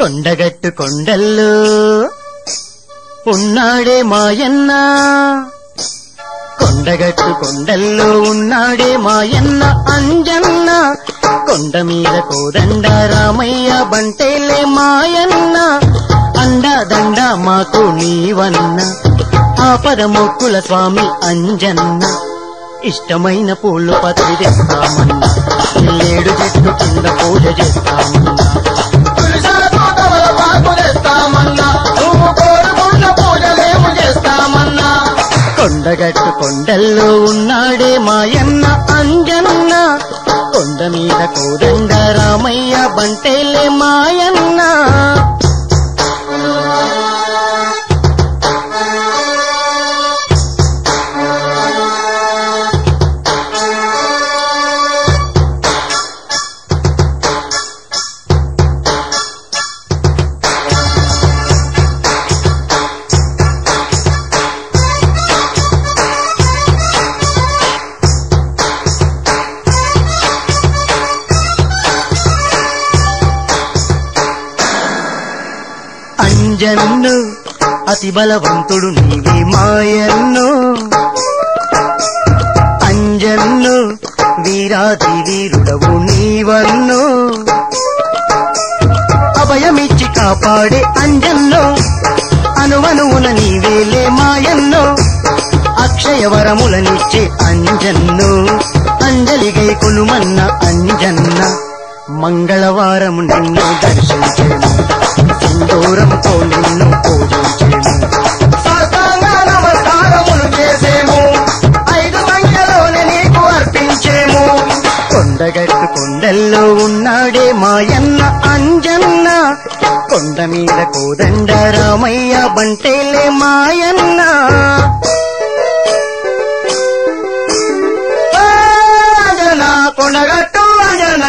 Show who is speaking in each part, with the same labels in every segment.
Speaker 1: కొండగట్టు కొండల్లో ఉన్నాడే మాయన్న, కొండగట్టు కొండల్లో ఉన్నాడే మాయన్న అంజన్న, కొండ మీద కోదండ రామయ్య బంటేలే మాయన్న, అండా దండ మాకు నీవన్న, ఆపద మొక్కుల స్వామి అంజన్న, ఇష్టమైన పూలు పత్రి తెస్తామన్నా, ఏడు చెట్టు కింద పూజ చేస్తామన్నా, కొండగట్టు కొండల్లో ఉన్నాడే మాయన్న అంజన్న, కొండ మీద కోదండ రామయ్య బంటేలే మాయన్న. అంజన్ను అతి బలవంతుడు నీవే మాయన్ను, అంజన్ను వీరాది వీరుడవు నీవన్ను, అభయమిచ్చి కాపాడే అంజన్ను, అనువనువున నీవేలే మాయన్ను, అక్షయ వరములనిచ్చే అంజన్ను, అంజలిగై కొలుమన్న అంజన్న, మంగళవారం నిన్ను దర్శించేను, సింధూరంతో నిన్ను పూజించేము, సాష్టాంగ నమస్కారములు చేసేము, 5 సంఖ్యలోనే నీకు అర్పించేము. కొండగట్టు కొండల్లో ఉన్నాడే మాయన్న అంజన్న, కొండ మీద కోదండ రామయ్య బంటేలే మాయన్న. అంజనా కొండగట్టు అంజనా,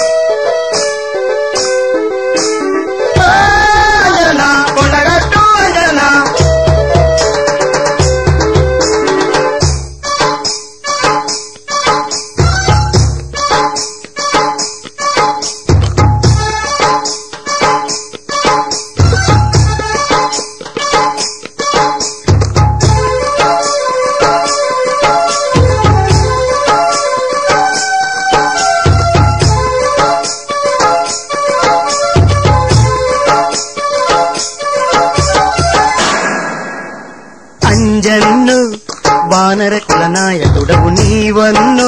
Speaker 1: అంజన్ను వానర కుల నాయకుడవు నీవన్ను,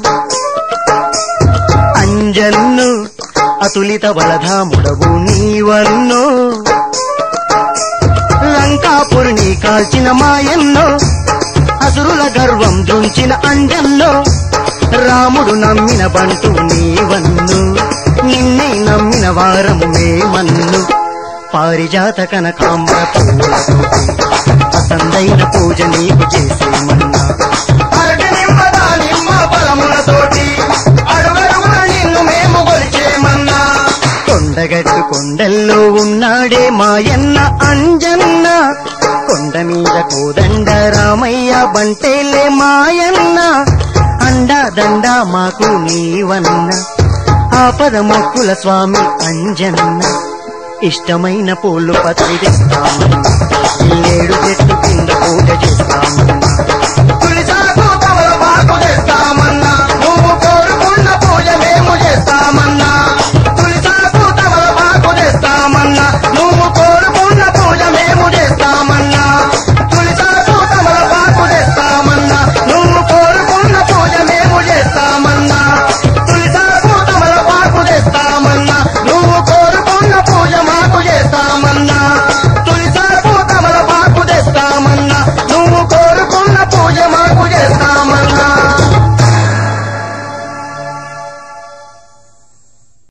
Speaker 1: అంజన్ను అతులిత బలధాముడవు నీవన్ను, లంకాపురిని కాల్చిన మాయన్నో, అసురుల గర్వం దృంచిన అంజన్నో, రాముడు నమ్మిన బంటు నీవన్ను, నిన్నే నమ్మిన వారము మేమన్ను, పారిజాత కనకాంబర పూలతోటి అసందైన పూజ నీకు చేసేమన్నా, అరటి నిమ్మ దానిమ్మ ఫలములతోటి అడుగడుగున నిన్ను మేము కొలిచేమన్నా. కొండగట్టు కొండల్లో ఉన్నాడే మాయన్న అంజన్న, కొండ మీద కోదండ రామయ్య బంటేలే మాయన్న, అండా దండ మాకు నీవన్న, ఆపద మొక్కుల స్వామి అంజన్న, ఇష్టమైన పూలు పత్రి తెస్తామన్నా, 7 చెట్టు కింద పూజ చేస్తామన్నా.